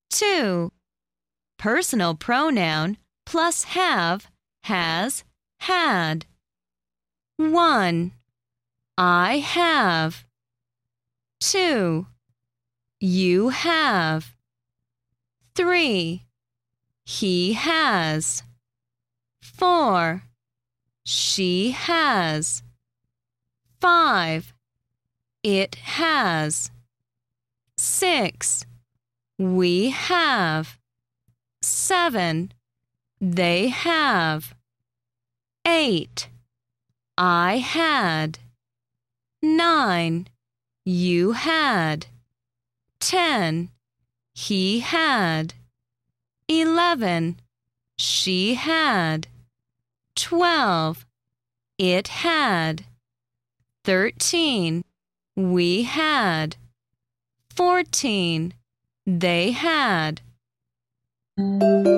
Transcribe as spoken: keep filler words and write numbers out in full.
two. Personal pronoun plus have, has, had. one. I have. two. You have. three. He has. four. She has. five. It has. six. We have. seven. They have. eight. I had. nine. You had. ten. He had. eleven. She had. twelve. It had. thirteen. We had. fourteen. They had.